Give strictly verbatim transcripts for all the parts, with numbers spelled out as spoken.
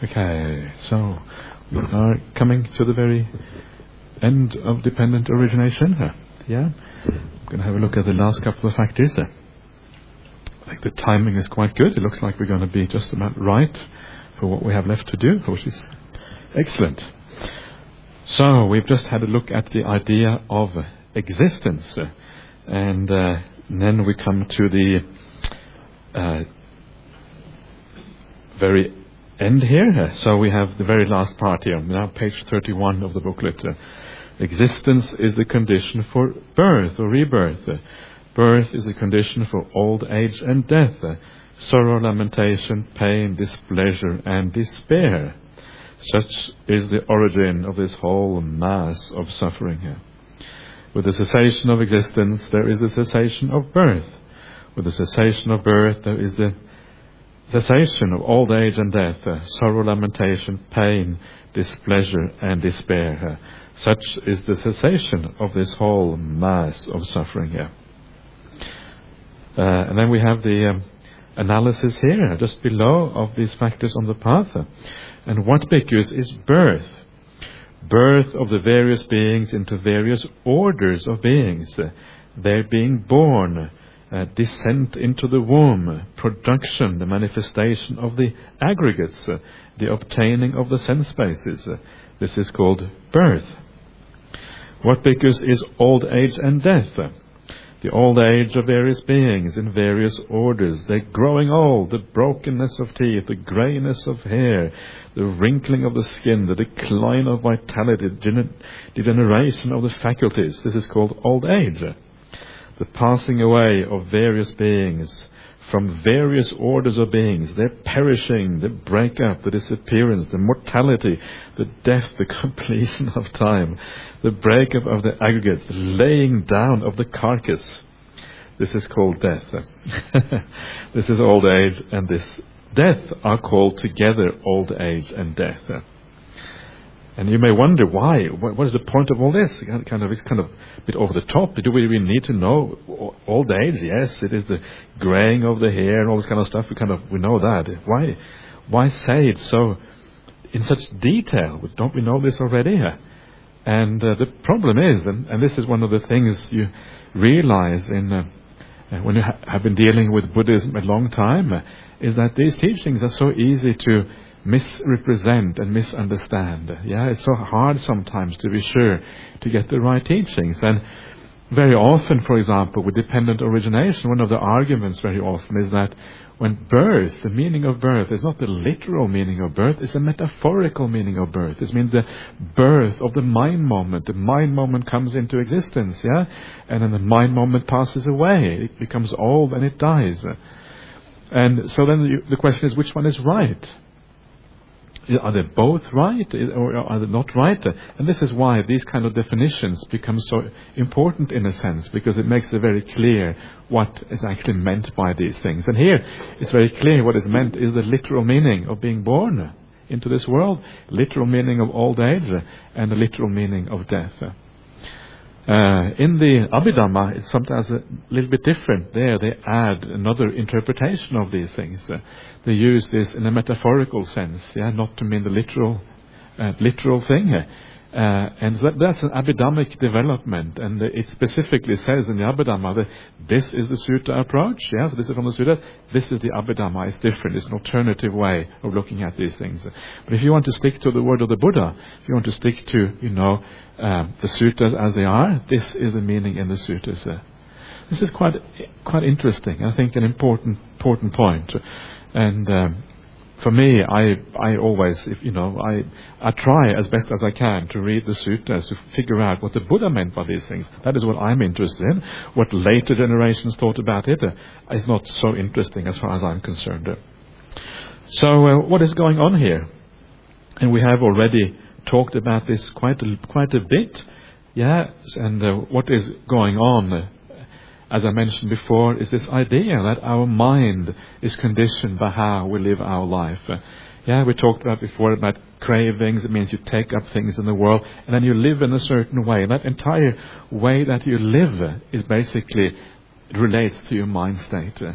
Okay, so we are coming to the very end of dependent origination. Uh, yeah, I'm going to have a look at the last couple of factors. Uh, I think the timing is quite good. It looks like we're going to be just about right for what we have left to do, which is excellent. So we've just had a look at the idea of existence, uh, and, uh, and then we come to the uh, very end here. So we have the very last part here, now page thirty-one of the booklet. Uh, existence is the condition for birth or rebirth. Uh, birth is the condition for old age and death. Uh, sorrow, lamentation, pain, displeasure and despair. Such is the origin of this whole mass of suffering here. With the cessation of existence, there is the cessation of birth. With the cessation of birth, there is the cessation of old age and death, uh, sorrow, lamentation, pain, displeasure and despair. Uh, such is the cessation of this whole mass of suffering here. Uh, and then we have the um, analysis here, just below, of these factors on the path. Uh, and what because is birth? Birth of the various beings into various orders of beings. Uh, they're being born. Uh, descent into the womb, production, the manifestation of the aggregates, uh, the obtaining of the sense spaces. Uh, this is called birth. What because is old age and death? Uh, the old age of various beings in various orders. They're growing old, the brokenness of teeth, the greyness of hair, the wrinkling of the skin, the decline of vitality, the degeneration of the faculties. This is called old age. Uh, The passing away of various beings from various orders of beings, their perishing, the breakup, the disappearance, the mortality, the death, the completion of time, the breakup of the aggregates, the laying down of the carcass. This is called death. This is old age, and this death are called together old age and death. And you may wonder why. What is the point of all this? Kind of, it's kind of a bit over the top. Do we really need to know old age? Yes, it is the graying of the hair and all this kind of stuff. We kind of we know that. Why? Why say it so in such detail? Don't we know this already? And uh, the problem is, and, and this is one of the things you realize in uh, when you ha- have been dealing with Buddhism a long time, uh, is that these teachings are so easy to misrepresent and misunderstand. Yeah, it's so hard sometimes to be sure to get the right teachings. And very often, for example, with dependent origination, one of the arguments very often is that when birth, the meaning of birth is not the literal meaning of birth, it's a metaphorical meaning of birth. This means the birth of the mind moment. The mind moment comes into existence, yeah, and then the mind moment passes away. It becomes old and it dies. And so then you, the question is, which one is right? Are they both right or are they not right? And this is why these kind of definitions become so important in a sense, because it makes it very clear what is actually meant by these things. And here it's very clear what is meant is the literal meaning of being born into this world, literal meaning of old age, and the literal meaning of death. Uh, in the Abhidhamma, it's sometimes a little bit different. There they add another interpretation of these things. Uh, they use this in a metaphorical sense, yeah, not to mean the literal, uh, literal thing. Uh, and that, that's an Abhidhammic development, and uh, it specifically says in the Abhidhamma that this is the Sutta approach. Yeah, so this is from the Sutta. This is the Abhidhamma. It's different. It's an alternative way of looking at these things. But if you want to stick to the word of the Buddha, if you want to stick to, you know, Uh, the suttas as they are, this is the meaning in the suttas. Uh, this is quite quite interesting. I think an important important point. And um, for me, I I always, if you know, I I try as best as I can to read the suttas to figure out what the Buddha meant by these things. That is what I'm interested in. What later generations thought about it uh, is not so interesting as far as I'm concerned. Uh, so uh, what is going on here? And we have already talked about this quite a, quite a bit, yeah, and uh, what is going on, uh, as I mentioned before, is this idea that our mind is conditioned by how we live our life. Uh, yeah, we talked about before about cravings. It means you take up things in the world, and then you live in a certain way. And that entire way that you live uh, is basically, it relates to your mind state. Uh,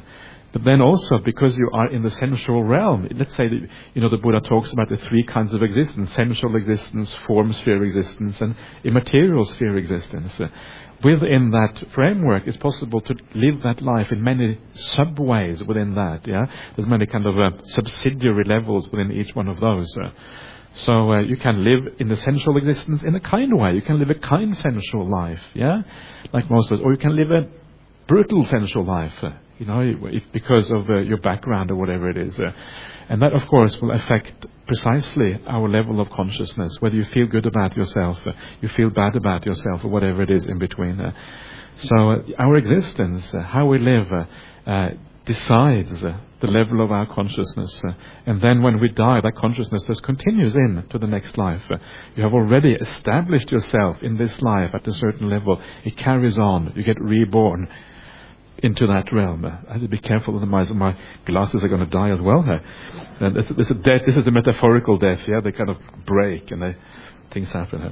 But then also, because you are in the sensual realm, let's say, that, you know, the Buddha talks about the three kinds of existence: sensual existence, form sphere existence, and immaterial sphere existence. Uh, within that framework, it's possible to live that life in many sub-ways within that, yeah? There's many kind of uh, subsidiary levels within each one of those. Uh, so uh, you can live in the sensual existence in a kind way. You can live a kind sensual life, yeah? Like most of us. Or you can live a brutal sensual life, uh, you know, if, because of uh, your background or whatever it is. Uh, and that, of course, will affect precisely our level of consciousness, whether you feel good about yourself, uh, you feel bad about yourself, or whatever it is in between. Uh, so uh, our existence, uh, how we live, uh, uh, decides uh, the level of our consciousness. Uh, and then when we die, that consciousness just continues in to the next life. Uh, you have already established yourself in this life at a certain level. It carries on. You get reborn into that realm. I have to be careful, otherwise my glasses are going to die as well. And this, this, is death, this is the metaphorical death, yeah? They kind of break and they, things happen.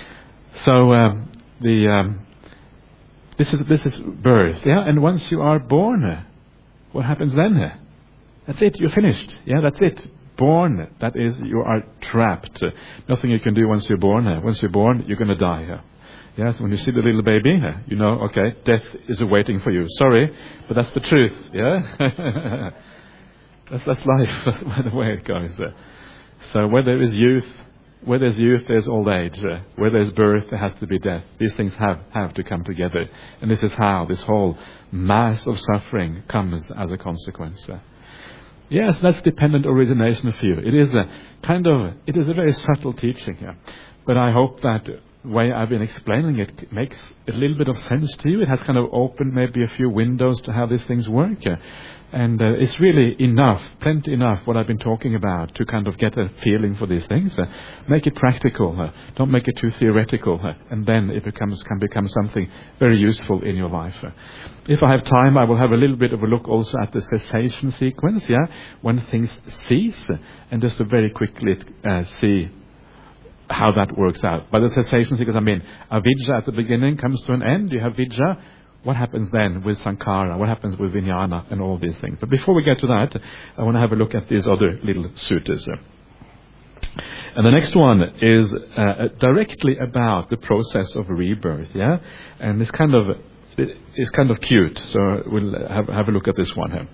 So um, the um, this is this is birth, yeah? And once you are born, what happens then? That's it, you're finished. Yeah, that's it. Born, that is, you are trapped. Nothing you can do once you're born. Once you're born, you're going to die. Yes, when you see the little baby, you know, okay, death is awaiting for you. Sorry, but that's the truth, yeah? that's, that's life, that's the way it goes. So where there is youth, where there's youth, there's old age. Where there's birth, there has to be death. These things have, have to come together. And this is how this whole mass of suffering comes as a consequence. Yes, that's dependent origination for you. It is a kind of, it is a very subtle teaching here. But I hope that way I've been explaining it makes a little bit of sense to you. It has kind of opened maybe a few windows to how these things work. Uh, and uh, it's really enough, plenty enough, what I've been talking about to kind of get a feeling for these things. Uh, make it practical. Uh, don't make it too theoretical. Uh, and then it becomes can become something very useful in your life. Uh, if I have time, I will have a little bit of a look also at the cessation sequence, yeah, when things cease, uh, and just to very quickly uh, see how that works out. By the cessation, because I mean, avidya at the beginning comes to an end. You have vidya. What happens then with sankhara? What happens with vijnana and all these things? But before we get to that, I want to have a look at these other little suttas. And the next one is uh, directly about the process of rebirth. Yeah, and it's kind of it's kind of cute. So we'll have have a look at this one here.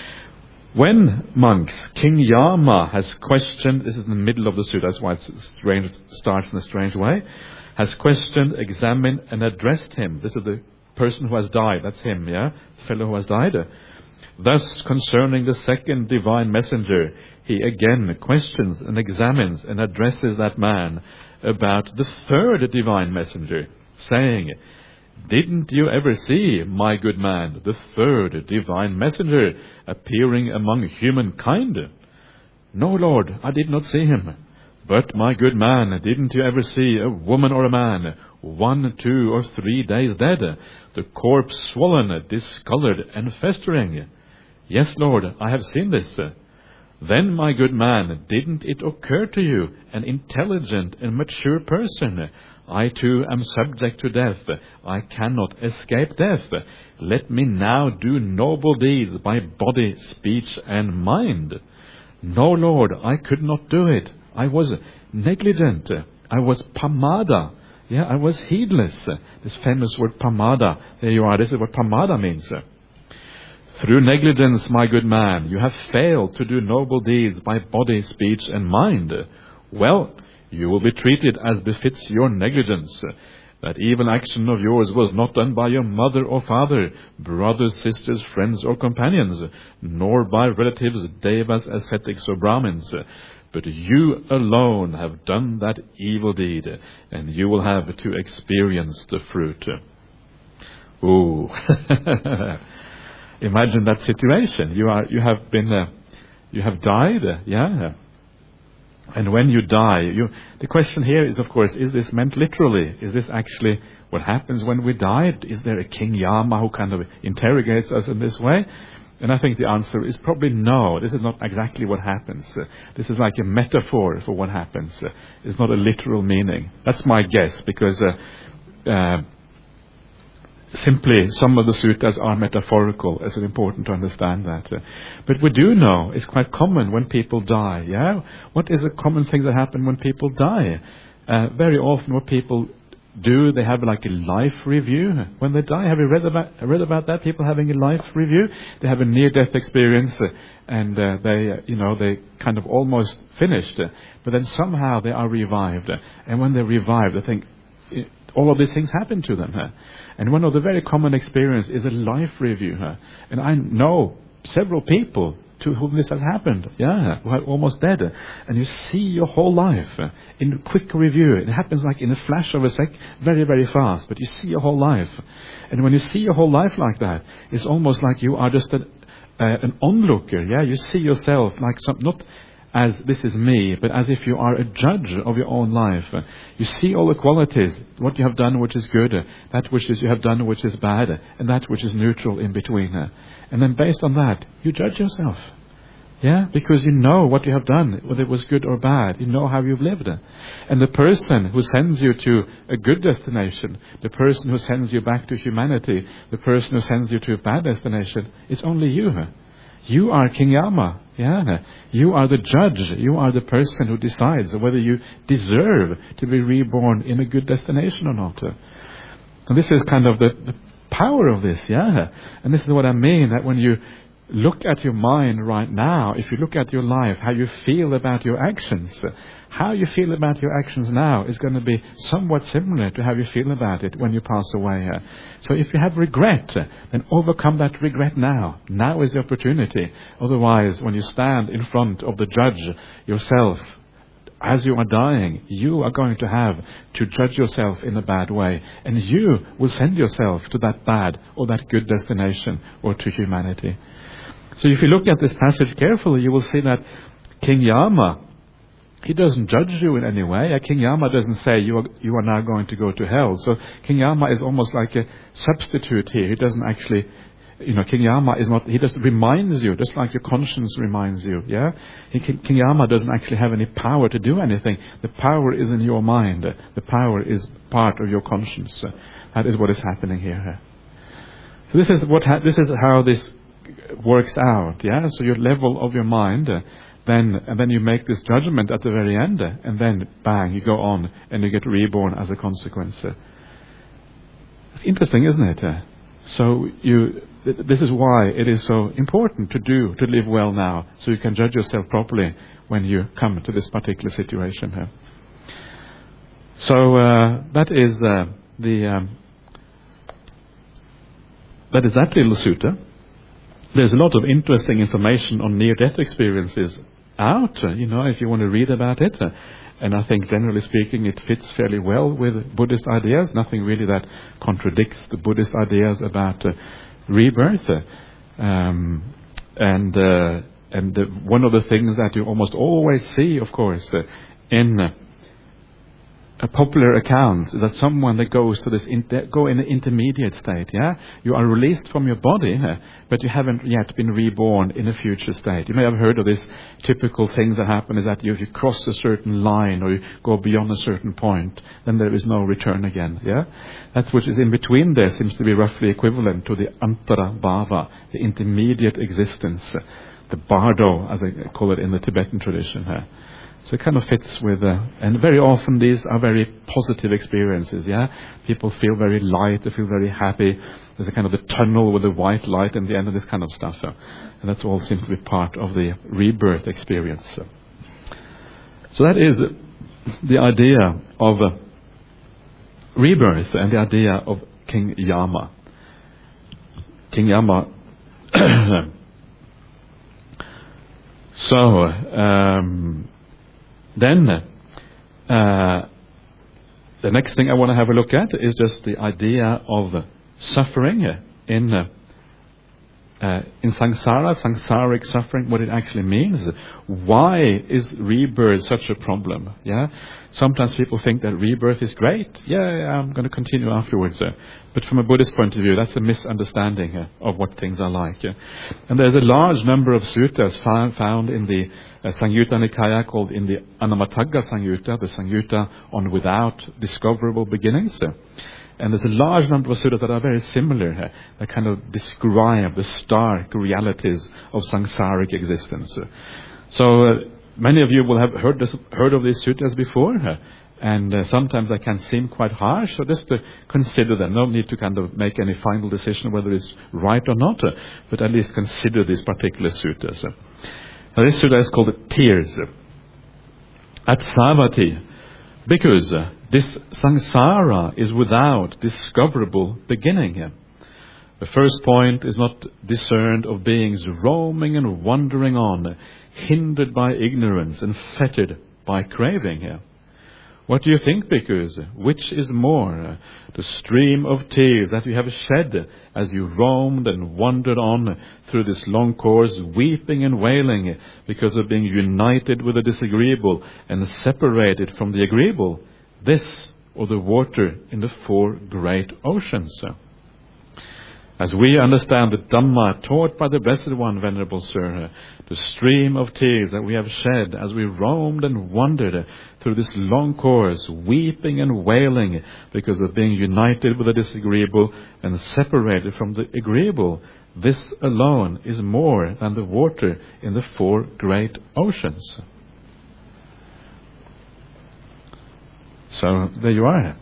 When monks, King Yama has questioned, this is in the middle of the sutta, that's why it strange, starts in a strange way, has questioned, examined, and addressed him. This is the person who has died, that's him, yeah? The fellow who has died. Thus, concerning the second divine messenger, he again questions and examines and addresses that man about the third divine messenger, saying, "Didn't you ever see, my good man, the third divine messenger appearing among humankind?" "No, Lord, I did not see him." "But, my good man, didn't you ever see a woman or a man, one, two, or three days dead, the corpse swollen, discolored, and festering?" "Yes, Lord, I have seen this." "Then, my good man, didn't it occur to you, an intelligent and mature person, I too am subject to death. I cannot escape death. Let me now do noble deeds by body, speech, and mind." "No, Lord, I could not do it. I was negligent. I was pamada. Yeah, I was heedless." This famous word pamada. There you are. This is what pamada means. "Through negligence, my good man, you have failed to do noble deeds by body, speech, and mind. Well, you will be treated as befits your negligence. That evil action of yours was not done by your mother or father, brothers, sisters, friends, or companions, nor by relatives, devas, ascetics, or brahmins. But you alone have done that evil deed, and you will have to experience the fruit." Ooh. Imagine that situation. You are, you have been, uh, you have died, uh, yeah. And when you die, you, the question here is, of course, is this meant literally? Is this actually what happens when we die? Is there a King Yama who kind of interrogates us in this way? And I think the answer is probably no. This is not exactly what happens. Uh, this is like a metaphor for what happens. Uh, it's not a literal meaning. That's my guess, because uh, uh, simply some of the suttas are metaphorical. It's important to understand that. Uh, but we do know it's quite common when people die. Yeah, what is a common thing that happens when people die? Uh, very often, what people do, they have like a life review when they die. Have you read about read about that? People having a life review. They have a near-death experience, uh, and uh, they, uh, you know, they kind of almost finished, uh, but then somehow they are revived. Uh, and when they're revived, they think uh, all of these things happen to them. Uh, and one of the very common experience is a life review. Uh, and I know several people to whom this has happened, yeah, who are almost dead. And you see your whole life uh, in a quick review. It happens like in a flash of a sec, very, very fast, but you see your whole life. And when you see your whole life like that, it's almost like you are just an, uh, an onlooker, yeah. You see yourself like some, not as this is me, but as if you are a judge of your own life. Uh, you see all the qualities, what you have done which is good, uh, that which is you have done which is bad, uh, and that which is neutral in between. Uh, And then based on that, you judge yourself. Yeah, because you know what you have done, whether it was good or bad. You know how you've lived. And the person who sends you to a good destination, the person who sends you back to humanity, the person who sends you to a bad destination, it's only you. You are King Yama. Yeah, you are the judge. You are the person who decides whether you deserve to be reborn in a good destination or not. And this is kind of the, the power of this, yeah. And this is what I mean, that when you look at your mind right now, if you look at your life, how you feel about your actions, how you feel about your actions now is going to be somewhat similar to how you feel about it when you pass away. So if you have regret, then overcome that regret now. Now is the opportunity. Otherwise, when you stand in front of the judge yourself, as you are dying, you are going to have to judge yourself in a bad way. And you will send yourself to that bad or that good destination or to humanity. So if you look at this passage carefully, you will see that King Yama, he doesn't judge you in any way. King Yama doesn't say you are, you are now going to go to hell. So King Yama is almost like a substitute here. He doesn't actually... You know, King Yama is not, he just reminds you, just like your conscience reminds you, yeah? He, King Yama doesn't actually have any power to do anything. The power is in your mind. The power is part of your conscience. That is what is happening here. So this is what, ha- this is how this works out, yeah? So your level of your mind, uh, then, and then you make this judgment at the very end, uh, and then bang, you go on, and you get reborn as a consequence. Uh, it's interesting, isn't it? Uh, so you... This is why it is so important to do, to live well now, so you can judge yourself properly when you come to this particular situation here. So uh, that is uh, the um, that is that little sutta. There's a lot of interesting information on near-death experiences out. Uh, you know, if you want to read about it. Uh, And I think, generally speaking, it fits fairly well with Buddhist ideas. Nothing really that contradicts the Buddhist ideas about uh, rebirth. Um, and uh, and uh, one of the things that you almost always see, of course, uh, in uh, a popular accounts is that someone that goes to this inter- go in an intermediate state, yeah, you are released from your body, uh, but you haven't yet been reborn in a future state. You may have heard of this typical things that happen is that you, if you cross a certain line or you go beyond a certain point, then there is no return again. Yeah, that which is in between there seems to be roughly equivalent to the antara bhava, the intermediate existence, uh, the bardo, as I call it in the Tibetan tradition. Uh. So it kind of fits with, uh, and very often these are very positive experiences, yeah? People feel very light, they feel very happy. There's a kind of a tunnel with a white light in the end of this kind of stuff. So, and that's all seems to be part of the rebirth experience. So, so that is the idea of uh, rebirth and the idea of King Yama. King Yama. so, um... Then, uh, the next thing I want to have a look at is just the idea of suffering in uh, uh, in samsara, samsaric suffering, what it actually means. Why is rebirth such a problem? Yeah, sometimes people think that rebirth is great. Yeah, yeah I'm going to continue afterwards. Uh, but from a Buddhist point of view, that's a misunderstanding uh, of what things are like. Uh. And there's a large number of suttas found, found in the Uh, Samyutta Nikaya, called in the Anamatagga Samyutta, the Samyutta on without discoverable beginnings. And there's a large number of sutras that are very similar, uh, that kind of describe the stark realities of samsaric existence. Uh, so uh, many of you will have heard, this, heard of these sutras before, uh, and uh, sometimes they can seem quite harsh, so just to consider them. No need to kind of make any final decision whether it's right or not, uh, but at least consider these particular sutras. Uh. Now, this sutra is called the Tears. At Savatthi, because uh, this samsara is without discoverable beginning. Here. The first point is not discerned of beings roaming and wandering on, hindered by ignorance and fettered by craving. Here. What do you think, bhikkhus? Which is more, the stream of tears that you have shed as you roamed and wandered on through this long course, weeping and wailing because of being united with the disagreeable and separated from the agreeable, this or the water in the four great oceans? As we understand the Dhamma taught by the Blessed One, Venerable Sir, the stream of tears that we have shed as we roamed and wandered through this long course, weeping and wailing because of being united with the disagreeable and separated from the agreeable, this alone is more than the water in the four great oceans. So, there you are.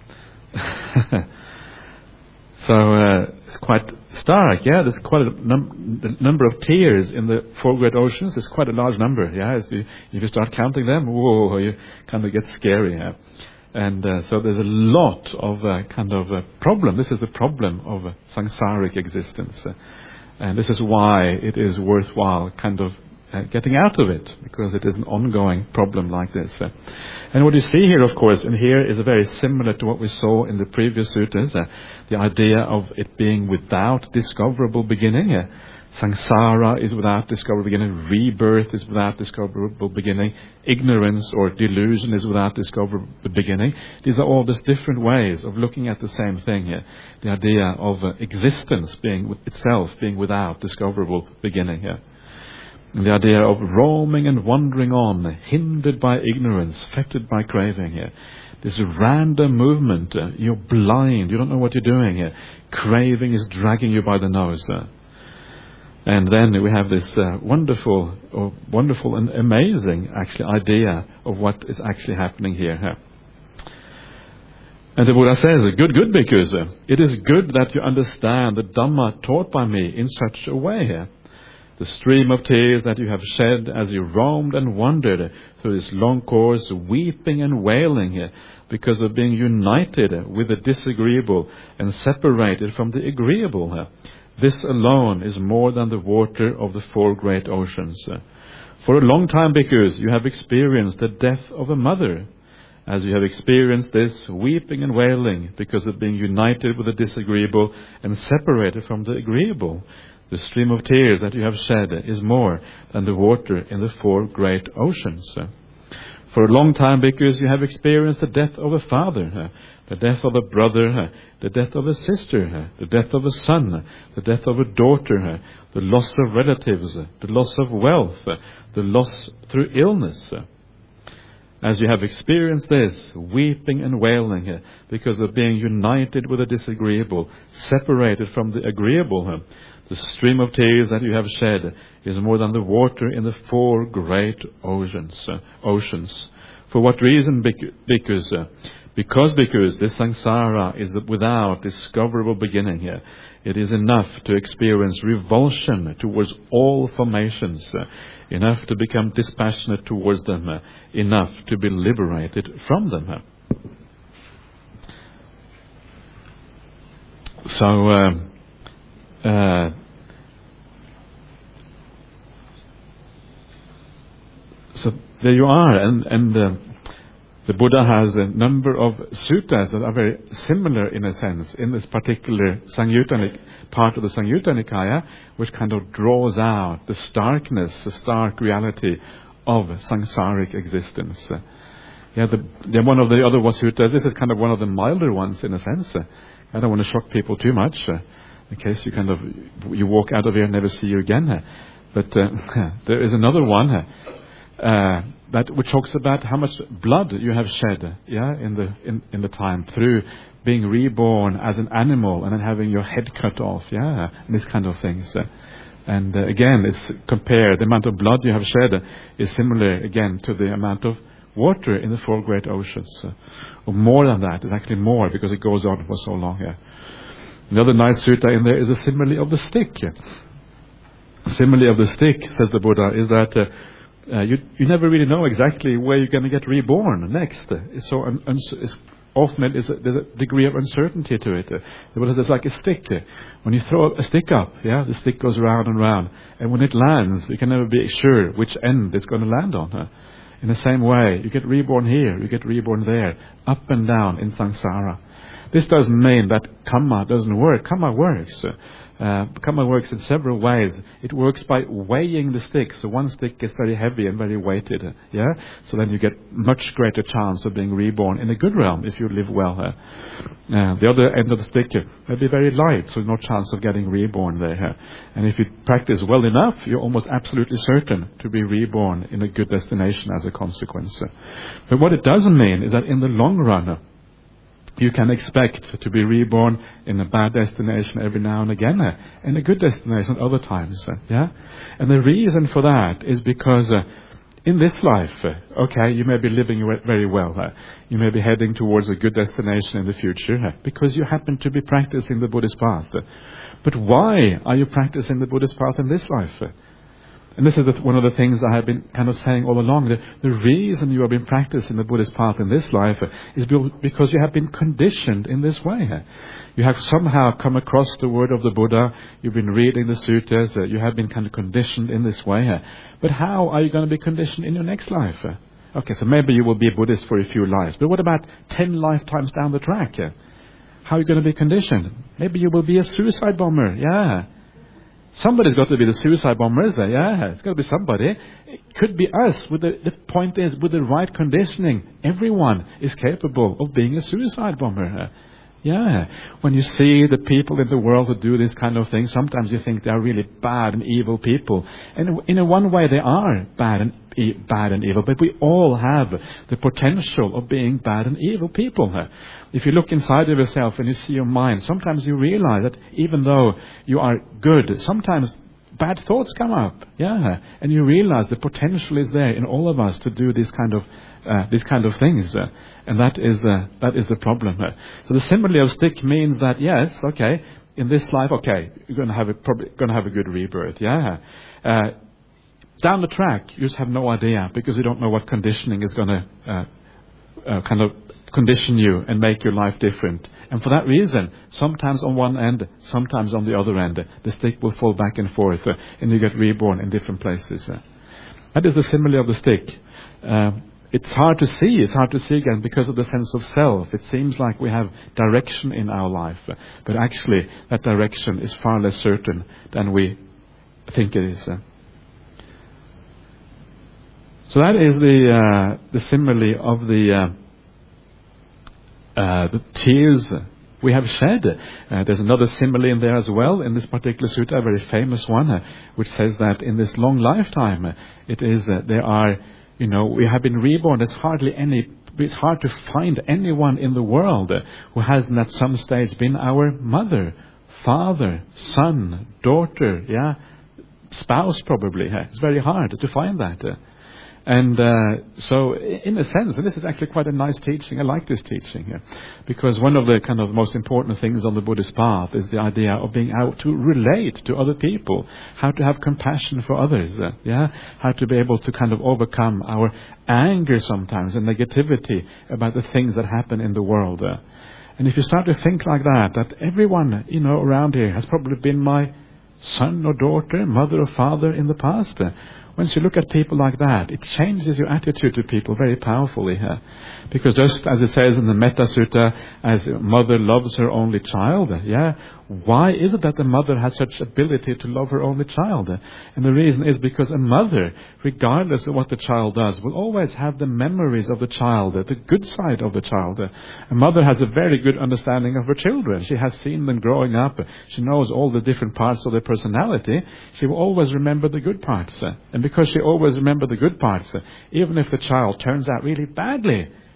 So, uh, it's quite stark, yeah. There's quite a num- the number of tears in the four great oceans. It's quite a large number, yeah. As you, if you start counting them, whoa, you kind of get scary, yeah. And uh, so there's a lot of uh, kind of a problem. This is the problem of uh, samsaric existence. Uh, and this is why it is worthwhile kind of uh, getting out of it, because it is an ongoing problem like this. Uh, and what you see here, of course, and here is very similar to what we saw in the previous sutras, uh, the idea of it being without discoverable beginning. Uh, Samsara is without discoverable beginning. Rebirth is without discoverable beginning. Ignorance or delusion is without discoverable beginning. These are all just different ways of looking at the same thing here. The idea of uh, existence being itself being without discoverable beginning here. And the idea of roaming and wandering on, hindered by ignorance, fettered by craving here. This random movement, uh, you're blind, you don't know what you're doing here. Craving is dragging you by the nose. Uh. And then we have this uh, wonderful, or wonderful and amazing, actually, idea of what is actually happening here. Huh? And the Buddha says, good, good, bhikkhus, it is good that you understand the Dhamma taught by me in such a way here. The stream of tears that you have shed as you roamed and wandered through this long course, weeping and wailing here because of being united with the disagreeable and separated from the agreeable here. This alone is more than the water of the four great oceans. For a long time, bhikkhus, you have experienced the death of a mother. As you have experienced this, weeping and wailing because of being united with the disagreeable and separated from the agreeable, the stream of tears that you have shed is more than the water in the four great oceans. For a long time, bhikkhus, you have experienced the death of a father, the death of a brother, the death of a sister, the death of a son, the death of a daughter, the loss of relatives, the loss of wealth, the loss through illness. As you have experienced this, weeping and wailing because of being united with the disagreeable, separated from the agreeable, the stream of tears that you have shed is more than the water in the four great oceans. Oceans. For what reason, bhikkhus? Because, bhikkhus, this samsara is without discoverable beginning here. It is enough to experience revulsion towards all formations, enough to become dispassionate towards them, enough to be liberated from them. So, uh, Uh, so there you are, and, and uh, the Buddha has a number of suttas that are very similar in a sense in this particular Samyutta part of the Samyutta Nikaya, which kind of draws out the starkness, the stark reality of samsaric existence. Uh, yeah, the, the one of the other suttas, this is kind of one of the milder ones in a sense. Uh, I don't want to shock people too much. Uh, in case you kind of, you walk out of here and never see you again. But uh, there is another one uh, that which talks about how much blood you have shed, yeah, in the in, in the time through being reborn as an animal and then having your head cut off, yeah, and these kind of things. Uh, and uh, again, it's compared, the amount of blood you have shed uh, is similar again to the amount of water in the four great oceans. Uh, or more than that, it's actually more because it goes on for so long. Yeah. Another nice sutta in there is a simile of the stick. Yeah. Simile of the stick, says the Buddha, is that uh, uh, you you never really know exactly where you're going to get reborn next. Uh, it's so un, un, it's often is a, there's a degree of uncertainty to it. Uh, the Buddha says it's like a stick. Uh, when you throw a stick up, yeah, the stick goes round and round, and when it lands, you can never be sure which end it's going to land on. Uh, in the same way, you get reborn here, you get reborn there, up and down in samsara. This doesn't mean that karma doesn't work. Karma works. Uh, Uh, karma works in several ways. It works by weighing the sticks. So one stick is very heavy and very weighted. Uh, yeah. So then you get much greater chance of being reborn in a good realm if you live well. Uh, uh, the other end of the stick uh, may be very light, so no chance of getting reborn there. Uh, and if you practice well enough, you're almost absolutely certain to be reborn in a good destination as a consequence. Uh, but what it doesn't mean is that in the long run, uh, you can expect to be reborn in a bad destination every now and again, uh, in a good destination other times. Uh, yeah, and the reason for that is because uh, in this life, uh, okay, you may be living very well. Uh, you may be heading towards a good destination in the future uh, because you happen to be practicing the Buddhist path. Uh, but why are you practicing the Buddhist path in this life? Uh, And this is the, one of the things I have been kind of saying all along. The, the reason you have been practicing the Buddhist path in this life is because you have been conditioned in this way. You have somehow come across the word of the Buddha. You've been reading the suttas. Uh, you have been kind of conditioned in this way. But how are you going to be conditioned in your next life? Okay, so maybe you will be a Buddhist for a few lives. But what about ten lifetimes down the track? How are you going to be conditioned? Maybe you will be a suicide bomber. Yeah. Somebody's got to be the suicide bomber, is there? Yeah, it's got to be somebody. It could be us. With the, the point is, with the right conditioning, everyone is capable of being a suicide bomber. Yeah. When you see the people in the world who do this kind of thing, sometimes you think they are really bad and evil people. And in a one way, they are bad and e- bad and evil. But we all have the potential of being bad and evil people. If you look inside of yourself and you see your mind, sometimes you realize that even though you are good, sometimes bad thoughts come up. Yeah. And you realize the potential is there in all of us to do this kind of uh, these kind of things. Uh, and that is uh, that is the problem. Uh, so the simile of stick means that, yes, okay, in this life, okay, you're going to have a probably going to have a good rebirth. Yeah. Uh, down the track, you just have no idea because you don't know what conditioning is going to uh, uh, kind of condition you and make your life different. And for that reason, sometimes on one end, sometimes on the other end, the stick will fall back and forth uh, and you get reborn in different places. Uh. That is the simile of the stick. Uh, it's hard to see, it's hard to see again because of the sense of self. It seems like we have direction in our life, uh, but actually that direction is far less certain than we think it is. Uh. So that is the uh, the simile of the uh, Uh, the tears we have shed. Uh, there's another simile in there as well in this particular sutta, a very famous one, uh, which says that in this long lifetime, uh, it is uh, there are, you know, we have been reborn. There's hardly any. It's hard to find anyone in the world uh, who hasn't at some stage been our mother, father, son, daughter, yeah, spouse probably. Uh, it's very hard to find that. Uh, And uh, so, in a sense, and this is actually quite a nice teaching. I like this teaching here, because one of the kind of most important things on the Buddhist path is the idea of being able to relate to other people, how to have compassion for others, uh, yeah, how to be able to kind of overcome our anger sometimes and negativity about the things that happen in the world. Uh. And if you start to think like that, that everyone, you know, around here has probably been my son or daughter, mother or father in the past. Uh, Once you look at people like that, it changes your attitude to people very powerfully. Huh? Because just as it says in the Metta Sutta, as a mother loves her only child, yeah, why is it that the mother has such ability to love her only child? And the reason is because a mother, regardless of what the child does, will always have the memories of the child, the good side of the child. A mother has a very good understanding of her children. She has seen them growing up. She knows all the different parts of their personality. She will always remember the good parts. And because she always remembers the good parts, even if the child turns out really badly,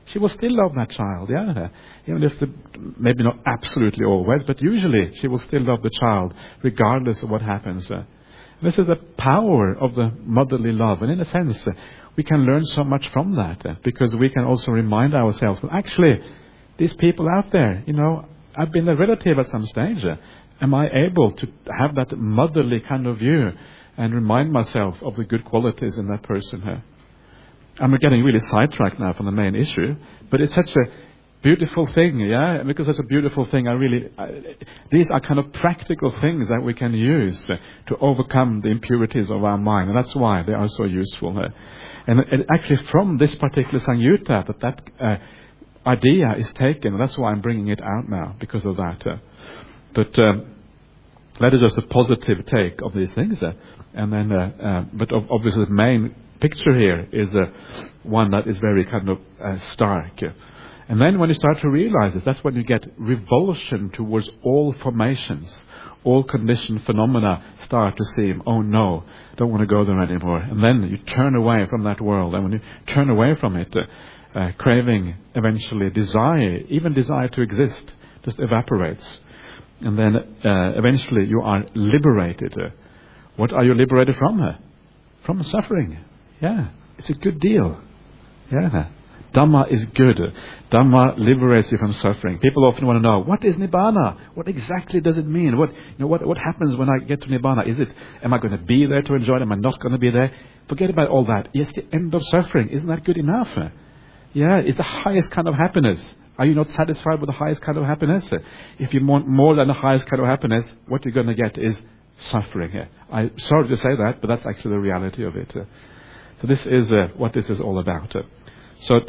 she will still love that child, yeah. Even if, the, maybe not absolutely always, but usually she will still love the child, regardless of what happens. Uh. This is the power of the motherly love. And in a sense, uh, we can learn so much from that, uh, because we can also remind ourselves, well, actually, these people out there, you know, I've been a relative at some stage. Uh, am I able to have that motherly kind of view and remind myself of the good qualities in that person here? I'm getting really sidetracked now from the main issue, but it's such a beautiful thing, yeah? Because it's a beautiful thing, I really, I, these are kind of practical things that we can use uh, to overcome the impurities of our mind, and that's why they are so useful. Uh, and, and actually from this particular Samyutta, that that uh, idea is taken, that's why I'm bringing it out now, because of that. Uh, but um, that is just a positive take of these things. Uh, and then, uh, uh, but obviously the main picture here is uh, one that is very kind of uh, stark. And then when you start to realize this, that's when you get revulsion towards all formations, all conditioned phenomena start to seem, oh no, I don't want to go there anymore. And then you turn away from that world. And when you turn away from it, uh, uh, craving, eventually desire, even desire to exist, just evaporates. And then uh, eventually you are liberated. Uh, what are you liberated from? Uh? From suffering. Yeah, it's a good deal. Yeah. Dhamma is good. Dhamma liberates you from suffering. People often want to know, what is Nibbana? What exactly does it mean? What, you know, what, what happens when I get to Nibbana? Is it, am I going to be there to enjoy it? Am I not going to be there? Forget about all that. Yes, the end of suffering. Isn't that good enough? Yeah, it's the highest kind of happiness. Are you not satisfied with the highest kind of happiness? If you want more than the highest kind of happiness, what you're going to get is suffering. I'm sorry to say that, but that's actually the reality of it. So this is uh, what this is all about. Uh, so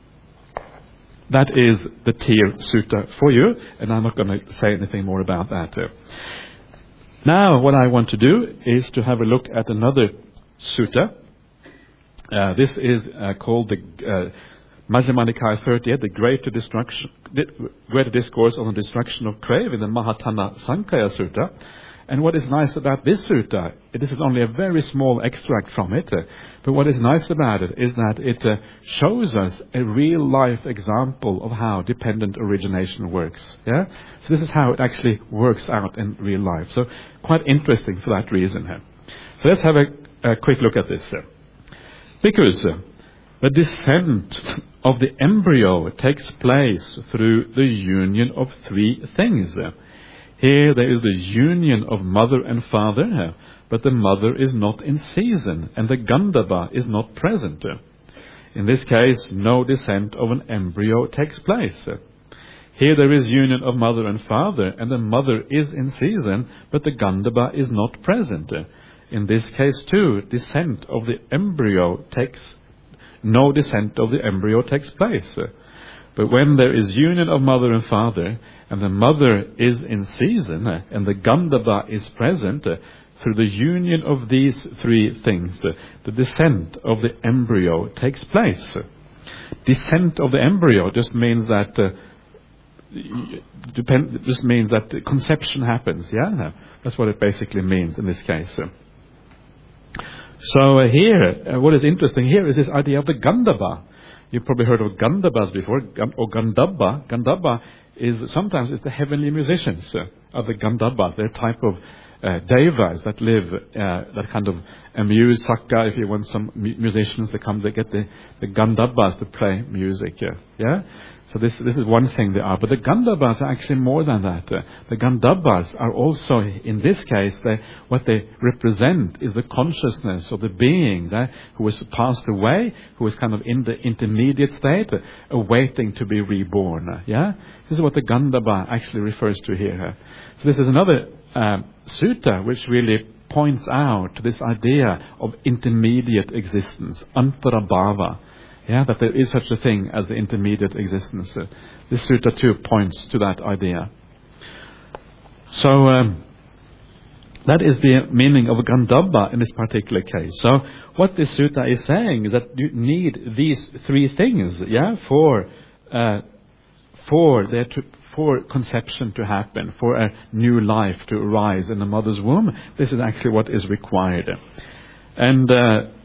that is the Tir Sutta for you, and I'm not going to say anything more about that. Uh. Now what I want to do is to have a look at another sutta. Uh, this is uh, called the uh, Majjhima Nikaya thirty-eight, the greater, destruction, greater discourse on the destruction of crave in the Mahatthana Sankhya Sutta. And what is nice about this sutta, this is only a very small extract from it, uh, but what is nice about it is that it uh, shows us a real life example of how dependent origination works. Yeah, so this is how it actually works out in real life. So quite interesting for that reason here. So let's have a, a quick look at this. Uh. Because uh, the descent of the embryo takes place through the union of three things. Uh. Here there is the union of mother and father, but the mother is not in season, and the Gandhabba is not present. In this case, no descent of an embryo takes place. Here there is union of mother and father, and the mother is in season, but the Gandhabba is not present. In this case too, descent of the embryo takes, no descent of the embryo takes place. But when there is union of mother and father, and the mother is in season, uh, and the Gandhabba is present, uh, through the union of these three things, uh, the descent of the embryo takes place. Descent of the embryo just means that uh, depend, just means that conception happens. Yeah, that's what it basically means in this case. So uh, here, uh, what is interesting here is this idea of the Gandhabba. You've probably heard of Gandhabbas before, or Gandhabba. Gandhabba is sometimes it's the heavenly musicians uh, of the Gandhabbas. They're a type of uh, devas that live, uh, that kind of amuse Sakka. If you want some mu- musicians, they come, they get the, the Gandhabbas to play music. Uh, yeah? So this this is one thing they are. But the Gandhabbas are actually more than that. Uh, the Gandhabbas are also, in this case, they, what they represent is the consciousness of the being that, who has passed away, who is kind of in the intermediate state, uh, awaiting to be reborn. Uh, yeah? This is what the Gandhabba actually refers to here. So this is another uh, sutta which really points out this idea of intermediate existence, antarabhava. Yeah, that there is such a thing as the intermediate existence. Uh, this sutta too points to that idea. So um, that is the meaning of Gandhabba in this particular case. So what this sutta is saying is that you need these three things, yeah, for uh, for there to for conception to happen, for a new life to arise in the mother's womb. This is actually what is required. And uh,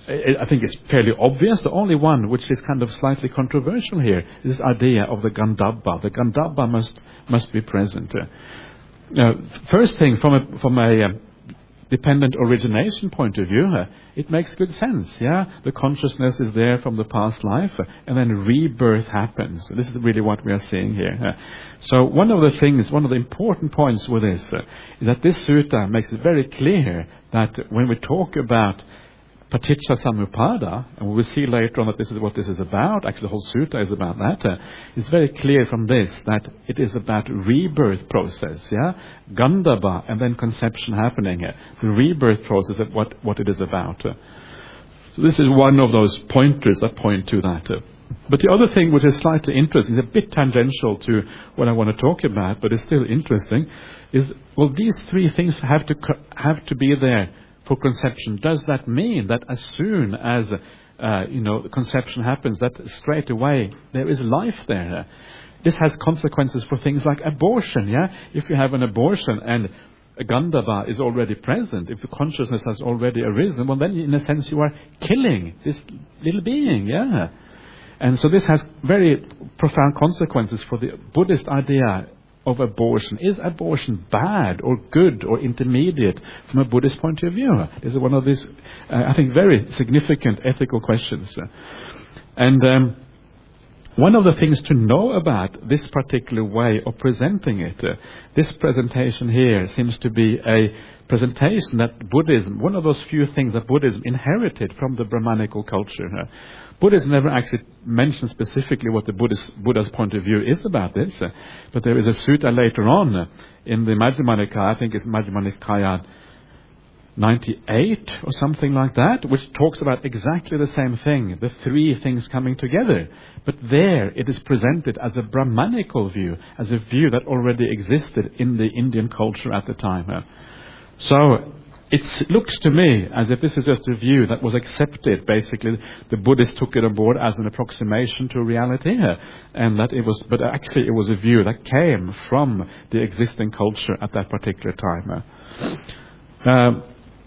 I I think it's fairly obvious. The only one which is kind of slightly controversial here is this idea of the Gandhabba. The Gandhabba must must be present. Uh, first thing, from a from a uh, dependent origination point of view, uh, it makes good sense. Yeah, the consciousness is there from the past life, uh, and then rebirth happens. This is really what we are seeing here. Uh, so one of the things, one of the important points with this, uh, is that this sutta makes it very clear that when we talk about Paticca Samuppada, and we will see later on that this is what this is about. Actually, the whole sutta is about that. Uh, it's very clear from this that it is about rebirth process, yeah, Gandhabba, and then conception happening. Uh, the rebirth process of what what it is about. Uh, so this is one of those pointers that point to that. Uh, but the other thing which is slightly interesting, a bit tangential to what I want to talk about, but is still interesting, is well, these three things have to co- have to be there for conception. Does that mean that as soon as uh, you know conception happens, that straight away there is life there? This has consequences for things like abortion. Yeah, if you have an abortion and a Gandhabba is already present, if the consciousness has already arisen, well, then in a sense you are killing this little being. Yeah, and so this has very profound consequences for the Buddhist idea of abortion. Is abortion bad or good or intermediate from a Buddhist point of view? This is one of these, uh, I think, very significant ethical questions. And um, one of the things to know about this particular way of presenting it, uh, this presentation here seems to be a presentation that Buddhism, one of those few things that Buddhism inherited from the Brahmanical culture. Uh, Buddhism never actually mentions specifically what the Buddhist, Buddha's point of view is about this, uh, but there is a sutta later on uh, in the Majjhima Nikaya, I think it's Majjhima Nikaya ninety-eight or something like that, which talks about exactly the same thing, the three things coming together. But there it is presented as a Brahmanical view, as a view that already existed in the Indian culture at the time. Uh. So it looks to me as if this is just a view that was accepted. Basically, the Buddhists took it on board as an approximation to reality, uh, and that it was. But actually, it was a view that came from the existing culture at that particular time. Uh. Um,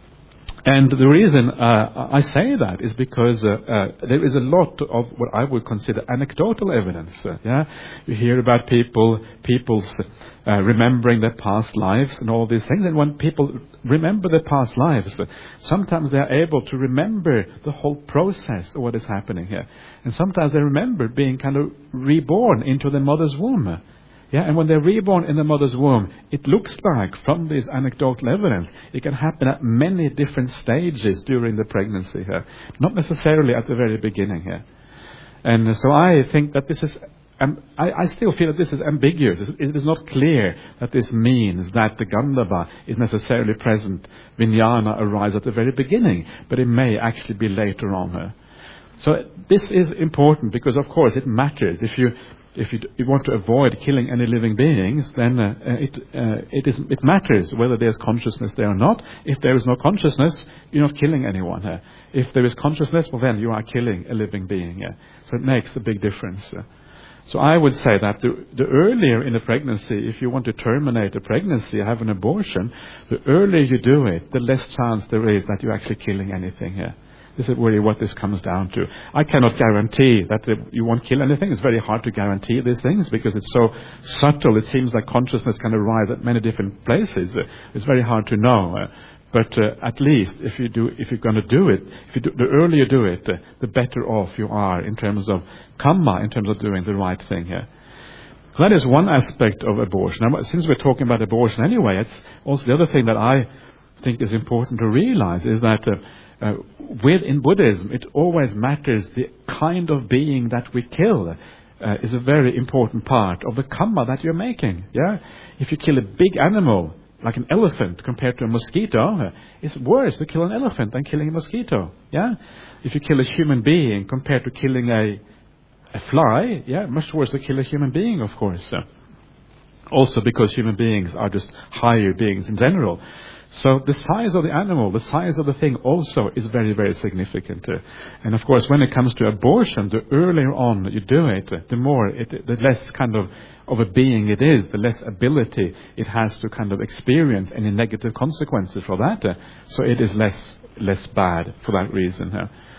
And the reason uh, I say that is because uh, uh, there is a lot of what I would consider anecdotal evidence. Uh, yeah, you hear about people, people's uh, remembering their past lives and all these things. And when people remember their past lives, uh, sometimes they are able to remember the whole process of what is happening here, and sometimes they remember being kind of reborn into their mother's womb. Yeah, and when they're reborn in the mother's womb, it looks like, from this anecdotal evidence, it can happen at many different stages during the pregnancy here, not necessarily at the very beginning here. And so I think that this is, um, I, I still feel that this is ambiguous. It is not clear that this means that the Gandhabba is necessarily present, Vijnana arrives at the very beginning, but it may actually be later on here. So this is important because, of course, it matters. If you If you, you want to avoid killing any living beings, then uh, it uh, it is it matters whether there's consciousness there or not. If there is no consciousness, you're not killing anyone. Uh, if there is consciousness, well, then you are killing a living being. Uh, so it makes a big difference. Uh, so I would say that the, the earlier in the pregnancy, if you want to terminate a pregnancy, have an abortion, the earlier you do it, the less chance there is that you're actually killing anything here. Uh. This is really what this comes down to. I cannot guarantee that you won't kill anything. It's very hard to guarantee these things because it's so subtle. It seems like consciousness can arrive at many different places. It's very hard to know. But uh, at least if you do, if you're going to do it, if you do, the earlier you do it, uh, the better off you are in terms of karma, in terms of doing the right thing here. That is one aspect of abortion. Now, since we're talking about abortion anyway, it's also the other thing that I think is important to realize is that uh, Uh, with in Buddhism, it always matters the kind of being that we kill uh, is a very important part of the karma that you're making. Yeah, if you kill a big animal like an elephant compared to a mosquito, uh, it's worse to kill an elephant than killing a mosquito. Yeah, if you kill a human being compared to killing a a fly, yeah, much worse to kill a human being, of course. Uh, also because human beings are just higher beings in general. So the size of the animal, the size of the thing also is very, very significant. Uh, and of course, when it comes to abortion, the earlier on you do it, uh, the more, it, the less kind of, of a being it is, the less ability it has to kind of experience any negative consequences for that. Uh, so it is less, less bad for that reason. Uh.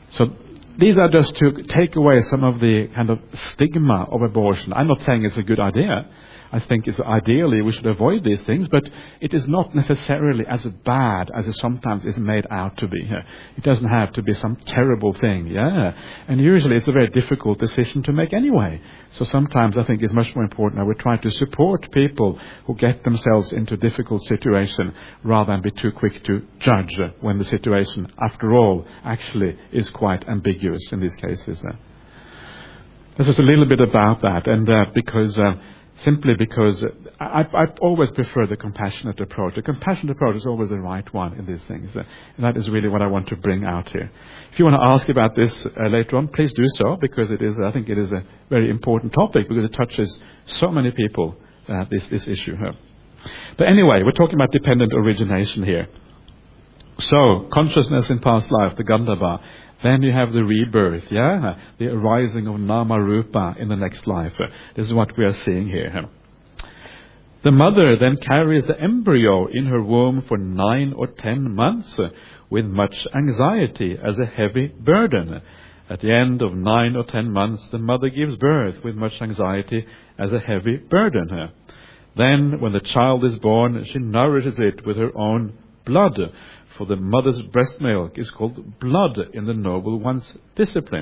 So these are just to take away some of the kind of stigma of abortion. I'm not saying it's a good idea. I think it's ideally we should avoid these things, but it is not necessarily as bad as it sometimes is made out to be. It doesn't have to be some terrible thing, yeah. And usually it's a very difficult decision to make anyway. So sometimes I think it's much more important that we try to support people who get themselves into a difficult situation rather than be too quick to judge when the situation, after all, actually is quite ambiguous in these cases. This is a little bit about that, and uh, because... Uh, Simply because I, I always prefer the compassionate approach. The compassionate approach is always the right one in these things. Uh, and that is really what I want to bring out here. If you want to ask about this uh, later on, please do so, because it is, I think it is a very important topic, because it touches so many people, uh, this, this issue here. But anyway, we're talking about dependent origination here. So, consciousness in past life, the Gandhava. Then you have the rebirth, yeah? The arising of Nama Rupa in the next life. This is what we are seeing here. The mother then carries the embryo in her womb for nine or ten months with much anxiety as a heavy burden. At the end of nine or ten months, the mother gives birth with much anxiety as a heavy burden. Then, when the child is born, she nourishes it with her own blood. For the mother's breast milk is called blood in the noble one's discipline.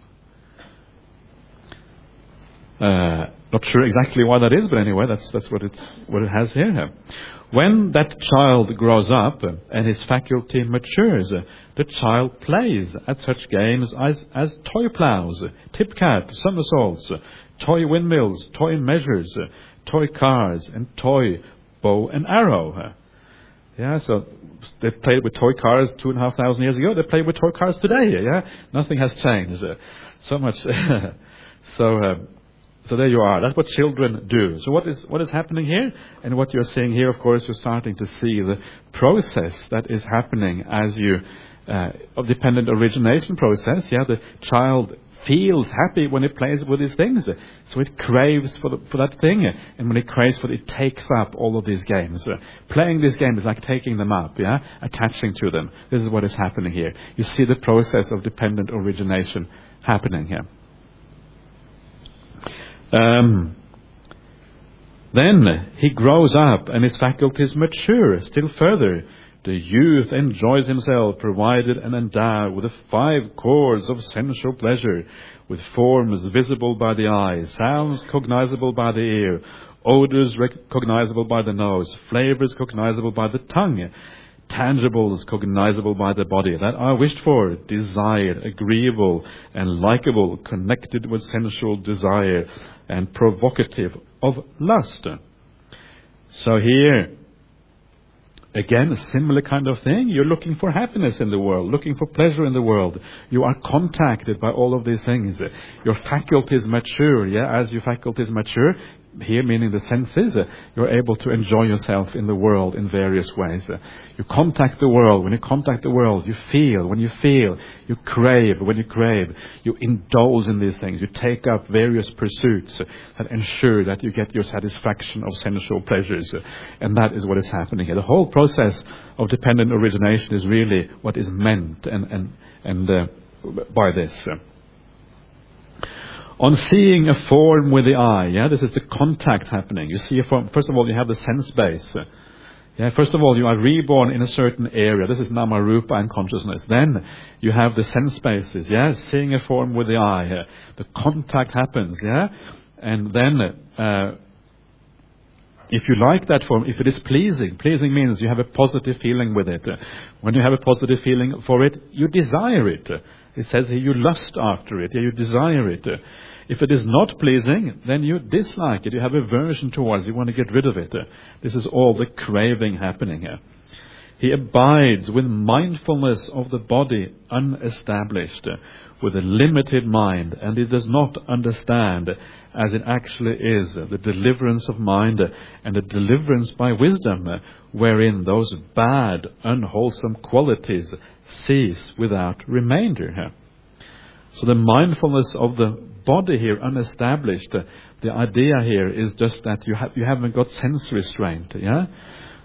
Uh, not sure exactly why that is, but anyway, that's that's what it what it has here. When that child grows up and his faculty matures, the child plays at such games as, as toy plows, tip-cat, somersaults, toy windmills, toy measures, toy cars, and toy bow and arrow. Yeah, so they played with toy cars two and a half thousand years ago. They play with toy cars today. Yeah, nothing has changed uh, so much. so, uh, so there you are. That's what children do. So what is what is happening here, and what you're seeing here, of course, you're starting to see the process that is happening as you uh, of dependent origination process. Yeah, the child feels happy when it plays with these things, so it craves for, the, for that thing, and when it craves for it, it takes up all of these games. Uh, playing these games is like taking them up, yeah, attaching to them. This is what is happening here. You see the process of dependent origination happening here. Um, then he grows up and his faculties mature still further. The youth enjoys himself, provided and endowed with the five chords of sensual pleasure, with forms visible by the eye, sounds cognizable by the ear, odors recognizable by the nose, flavors cognizable by the tongue, tangibles cognizable by the body, that are wished for, desired, agreeable, and likable, connected with sensual desire, and provocative of lust. So here, again, a similar kind of thing. You're looking for happiness in the world, looking for pleasure in the world. You are contacted by all of these things. Your faculties mature, yeah, as your faculties mature, here meaning the senses, you're able to enjoy yourself in the world in various ways. You contact the world. When you contact the world, you feel. When you feel, you crave. When you crave, you indulge in these things. You take up various pursuits that ensure that you get your satisfaction of sensual pleasures. And that is what is happening here. The whole process of dependent origination is really what is meant and, and, and uh, by this. On seeing a form with the eye, yeah, this is the contact happening. You see a form. First of all, you have the sense base. Yeah, first of all, you are reborn in a certain area. This is Nama Rupa and consciousness. Then you have the sense bases. Yeah, seeing a form with the eye. Yeah. The contact happens. Yeah, and then uh, if you like that form, if it is pleasing, pleasing means you have a positive feeling with it. When you have a positive feeling for it, you desire it. It says here you lust after it. Yeah, you desire it. If it is not pleasing, then you dislike it. You have aversion towards it. You want to get rid of it. This is all the craving happening here. He abides with mindfulness of the body unestablished, with a limited mind, and he does not understand, as it actually is, the deliverance of mind and the deliverance by wisdom, wherein those bad, unwholesome qualities cease without remainder. So the mindfulness of the body here, unestablished, the idea here is just that you have you haven't got sense restraint, yeah.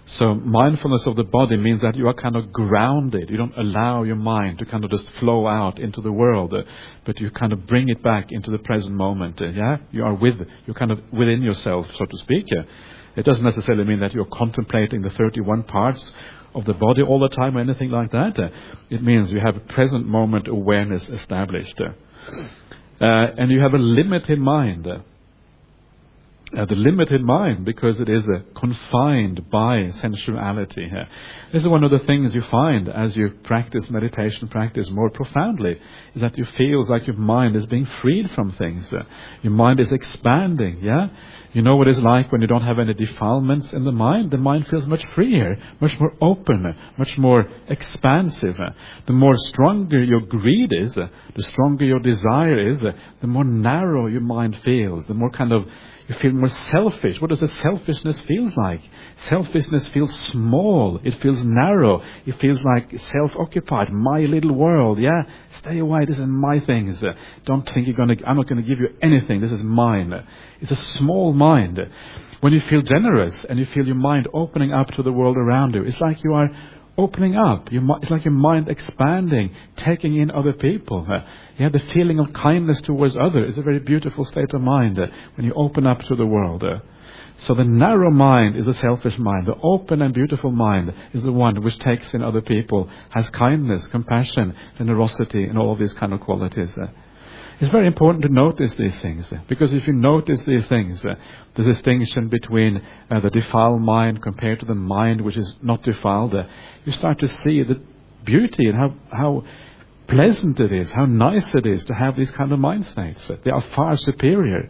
So mindfulness of the body means that you are kind of grounded. You don't allow your mind to kind of just flow out into the world, uh, but you kind of bring it back into the present moment. Uh, yeah, you are with, you're kind of within yourself, so to speak. Uh, it doesn't necessarily mean that you're contemplating the thirty-one parts of the body all the time or anything like that. Uh, it means you have a present moment awareness established. Uh, uh, and you have a limited mind. Uh, Uh, the limited mind, because it is uh, confined by sensuality. Uh, this is one of the things you find as you practice meditation, practice more profoundly, is that you feel like your mind is being freed from things. Uh, your mind is expanding, yeah? You know what it's like when you don't have any defilements in the mind? The mind feels much freer, much more open, much more expansive. Uh, the more stronger your greed is, uh, the stronger your desire is, uh, the more narrow your mind feels, the more kind of you feel more selfish. What does the selfishness feel like? Selfishness feels small. It feels narrow. It feels like self-occupied. My little world. Yeah, stay away. This is my things. Uh, don't think you're gonna. I'm not going to give you anything. This is mine. Uh, it's a small mind. When you feel generous and you feel your mind opening up to the world around you, it's like you are opening up. Your, it's like your mind expanding, taking in other people. Uh, You have the feeling of kindness towards others. It's a very beautiful state of mind uh, when you open up to the world. Uh. So the narrow mind is the selfish mind. The open and beautiful mind is the one which takes in other people, has kindness, compassion, generosity, and all of these kind of qualities. Uh. It's very important to notice these things, uh, because if you notice these things, uh, the distinction between uh, the defiled mind compared to the mind which is not defiled, uh, you start to see the beauty and how how pleasant it is, how nice it is to have these kind of mind states. They are far superior.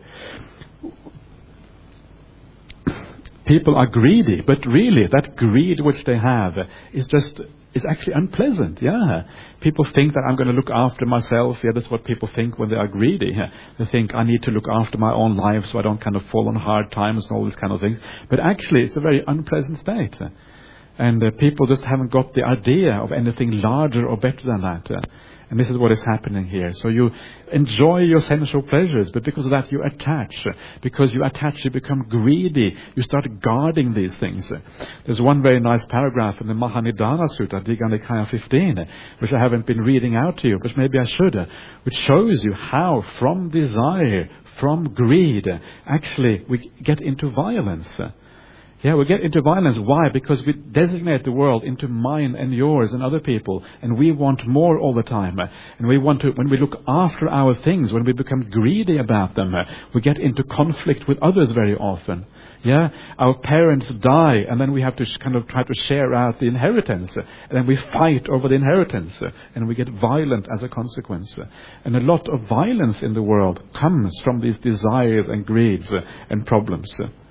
People are greedy, but really that greed which they have is just, is actually unpleasant. Yeah. People think that I'm going to look after myself. Yeah, that's what people think when they are greedy. Yeah. They think I need to look after my own life so I don't kind of fall on hard times and all these kind of things. But actually it's a very unpleasant state. And uh, people just haven't got the idea of anything larger or better than that. Uh, and this is what is happening here. So you enjoy your sensual pleasures, but because of that you attach. Uh, because you attach, you become greedy. You start guarding these things. Uh, there's one very nice paragraph in the Mahanidana Sutta, Digha Nikaya fifteen, uh, which I haven't been reading out to you, but maybe I should, uh, which shows you how from desire, from greed, uh, actually we get into violence. Uh, Yeah, we get into violence. Why? Because we designate the world into mine and yours and other people. And we want more all the time. And we want to, when we look after our things, when we become greedy about them, we get into conflict with others very often. Yeah, our parents die and then we have to kind of try to share out the inheritance. And then we fight over the inheritance. And we get violent as a consequence. And a lot of violence in the world comes from these desires and greeds and problems.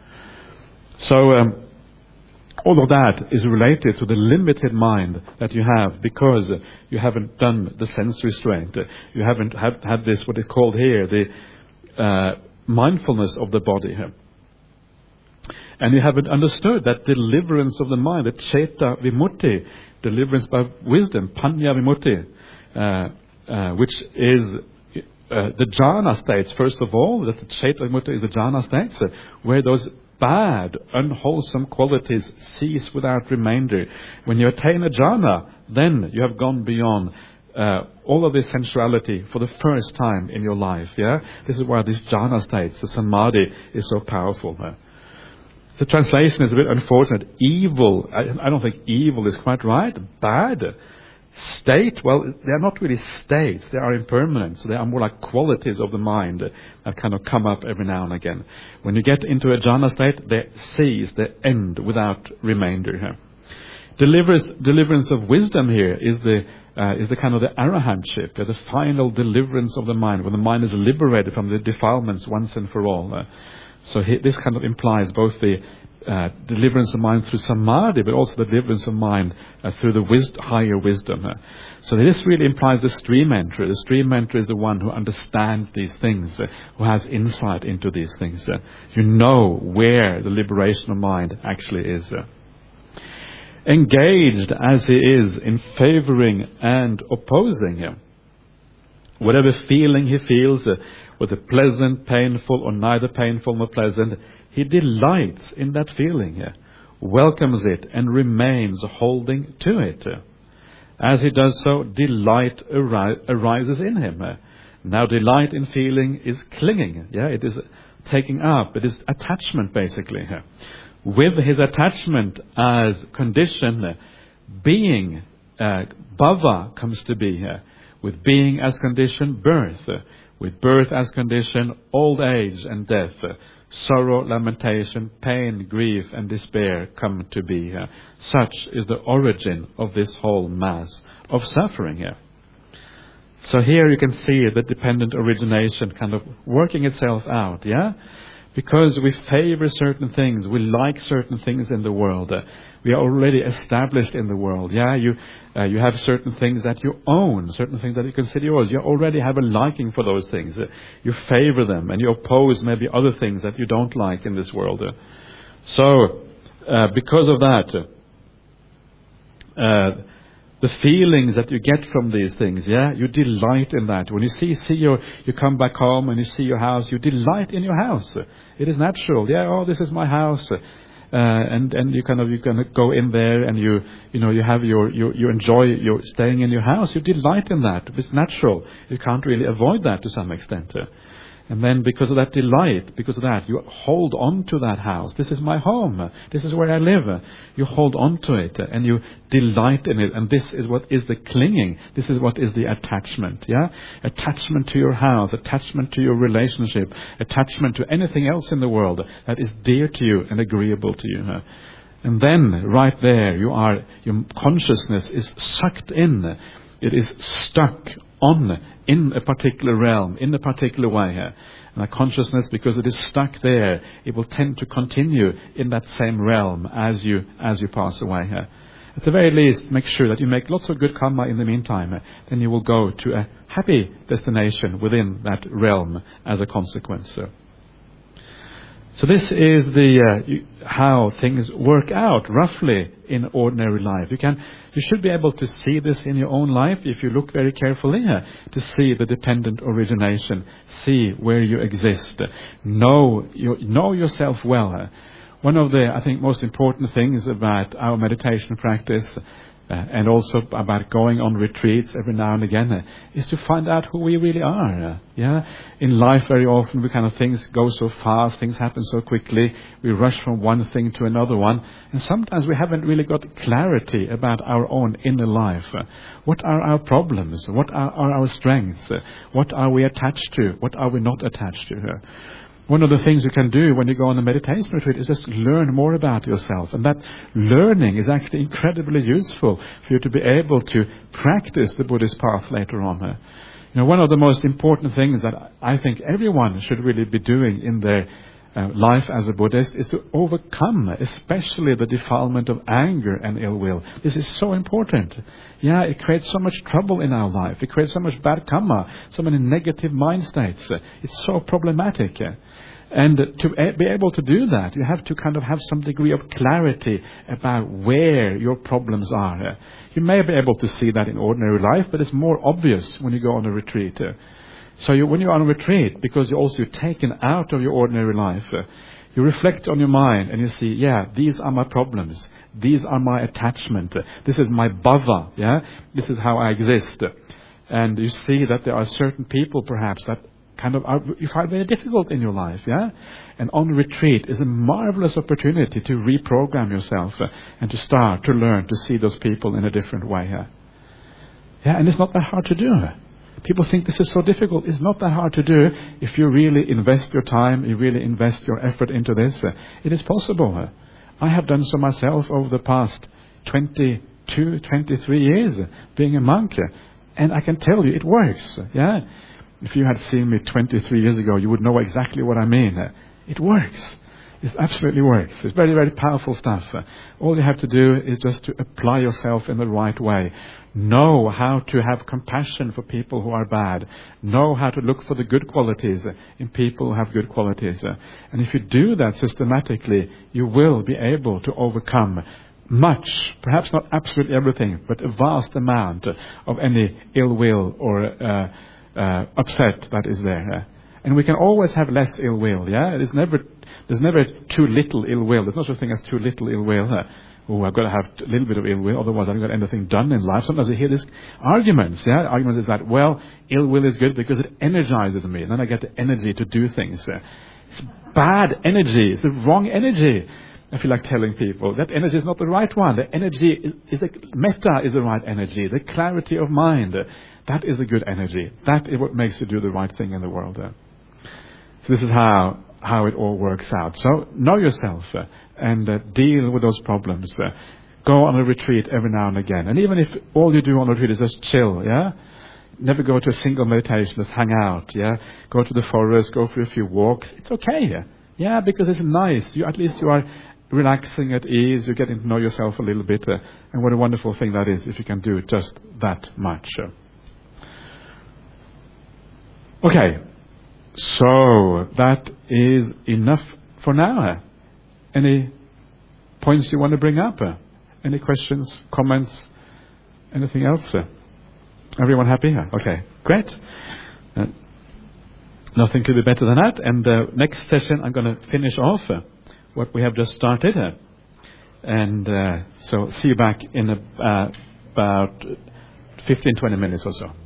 So um, all of that is related to the limited mind that you have because you haven't done the sense restraint. You haven't had, had this, what is called here, the uh, mindfulness of the body. And you haven't understood that deliverance of the mind, the Cheta Vimutti, deliverance by wisdom, Panya Vimutti, uh, uh, which is uh, the jhana states, first of all, that the Cheta Vimutti is the jhana states, uh, where those bad, unwholesome qualities cease without remainder. When you attain a jhana, then you have gone beyond uh, all of this sensuality for the first time in your life. Yeah, this is why these jhana states, the samadhi, is so powerful. Uh, the translation is a bit unfortunate. Evil, I, I don't think evil is quite right. Bad. State, well, they are not really states. They are impermanent. So they are more like qualities of the mind that kind of come up every now and again. When you get into a jhana state, they cease, they end without remainder. Here. Deliverance, deliverance of wisdom here is the uh, is the kind of the arahantship, the final deliverance of the mind, when the mind is liberated from the defilements once and for all. Uh, so he, this kind of implies both the Uh, deliverance of mind through samadhi, but also the deliverance of mind uh, through the wis- higher wisdom. Uh, so this really implies the stream entry. The stream entry is the one who understands these things, uh, who has insight into these things. Uh, you know where the liberation of mind actually is. Uh. Engaged as he is in favoring and opposing him, whatever feeling he feels, uh, whether pleasant, painful, or neither painful nor pleasant, he delights in that feeling here. welcomes it and remains holding to it. As he does so, delight ari- arises in him. Now delight in feeling is clinging. Yeah, it is taking up. It is attachment, basically. With his attachment as condition, being, uh, bhava comes to be here. With being as condition, birth. With birth as condition, old age and death. Sorrow, lamentation, pain, grief, and despair come to be here. Such is the origin of this whole mass of suffering here. So here you can see the dependent origination kind of working itself out, yeah? Because we favor certain things, we like certain things in the world. Uh, we are already established in the world, yeah? You uh, you have certain things that you own, certain things that you consider yours. You already have a liking for those things. Uh, you favor them, and you oppose maybe other things that you don't like in this world. Uh, so, uh, because of that, uh, the feelings that you get from these things, yeah, you delight in that. When you see, see your, you come back home and you see your house, you delight in your house. It is natural. Yeah, oh, this is my house. Uh, and, and you kind of, you kind of go in there and you, you know, you have your, you, you enjoy your staying in your house. You delight in that. It's natural. You can't really avoid that to some extent. And then because of that delight, because of that, you hold on to that house. This is my home. This is where I live. You hold on to it and you delight in it. And this is what is the clinging. This is what is the attachment. Yeah? Attachment to your house, attachment to your relationship, attachment to anything else in the world that is dear to you and agreeable to you. And then right there you are, your consciousness is sucked in. It is stuck on in a particular realm, in a particular way here. And our consciousness, because it is stuck there, it will tend to continue in that same realm as you as you pass away here. At the very least, make sure that you make lots of good karma in the meantime. Then you will go to a happy destination within that realm as a consequence. So this is the uh, you, how things work out roughly in ordinary life. You can, you should be able to see this in your own life if you look very carefully uh, to see the dependent origination, see where you exist, know you, know yourself well. Uh, one of the, I think, most important things about our meditation practice. Uh, and also about going on retreats every now and again uh, is to find out who we really are. Uh, yeah, in life very often we kind of things go so fast, things happen so quickly. We rush from one thing to another one, and sometimes we haven't really got clarity about our own inner life. Uh, what are our problems? What are, are our strengths? Uh, what are we attached to? What are we not attached to? Uh, One of the things you can do when you go on a meditation retreat is just learn more about yourself. And that learning is actually incredibly useful for you to be able to practice the Buddhist path later on. You know, one of the most important things that I think everyone should really be doing in their uh, life as a Buddhist is to overcome, especially the defilement of anger and ill will. This is so important. Yeah, it creates so much trouble in our life. It creates so much bad karma, so many negative mind states. It's so problematic. And to be able to do that, you have to kind of have some degree of clarity about where your problems are. You may be able to see that in ordinary life, but it's more obvious when you go on a retreat. So you, when you're on a retreat, because you're also taken out of your ordinary life, you reflect on your mind and you see, yeah, these are my problems. These are my attachment. This is my bhava. Yeah, this is how I exist. And you see that there are certain people, perhaps, that kind of are, you find very difficult in your life, yeah? And on retreat is a marvelous opportunity to reprogram yourself uh, and to start to learn to see those people in a different way. Uh. Yeah, and it's not that hard to do. People think this is so difficult. It's not that hard to do if you really invest your time, you really invest your effort into this. Uh, it is possible. Uh. I have done so myself over the past twenty-two, twenty-three years uh, being a monk, uh, and I can tell you it works. Uh, yeah. If you had seen me twenty-three years ago, you would know exactly what I mean. It works. It absolutely works. It's very, very powerful stuff. All you have to do is just to apply yourself in the right way. Know how to have compassion for people who are bad. Know how to look for the good qualities in people who have good qualities. And if you do that systematically, you will be able to overcome much, perhaps not absolutely everything, but a vast amount of any ill will or uh, Uh, upset that is there. Uh, And we can always have less ill will, yeah? There's never, there's never too little ill will. There's no such thing as too little ill will. Uh, oh, I've got to have a little bit of ill will, otherwise I haven't got anything done in life. Sometimes I hear these arguments, yeah? Arguments is that, well, ill will is good because it energizes me, and then I get the energy to do things. Uh, it's bad energy. It's the wrong energy. I feel like telling people that energy is not the right one. The energy is, is the metta is the right energy. The clarity of mind, uh, that is the good energy. That is what makes you do the right thing in the world. Uh. So this is how how it all works out. So know yourself uh, and uh, deal with those problems. Uh, go on a retreat every now and again. And even if all you do on a retreat is just chill, yeah? Never go to a single meditation, just hang out, yeah? Go to the forest, go for a few walks. It's okay, yeah? Yeah, because it's nice. You, at least you are relaxing at ease. You're getting to know yourself a little bit. Uh, and what a wonderful thing that is if you can do just that much. Uh. Okay. So, that is enough for now. Any points you want to bring up? Any questions, comments, anything else? Everyone happy? Okay, great. Uh, nothing could be better than that. And uh, next session I'm going to finish off uh, what we have just started. Uh, and uh, so see you back in a, uh, about fifteen to twenty minutes or so.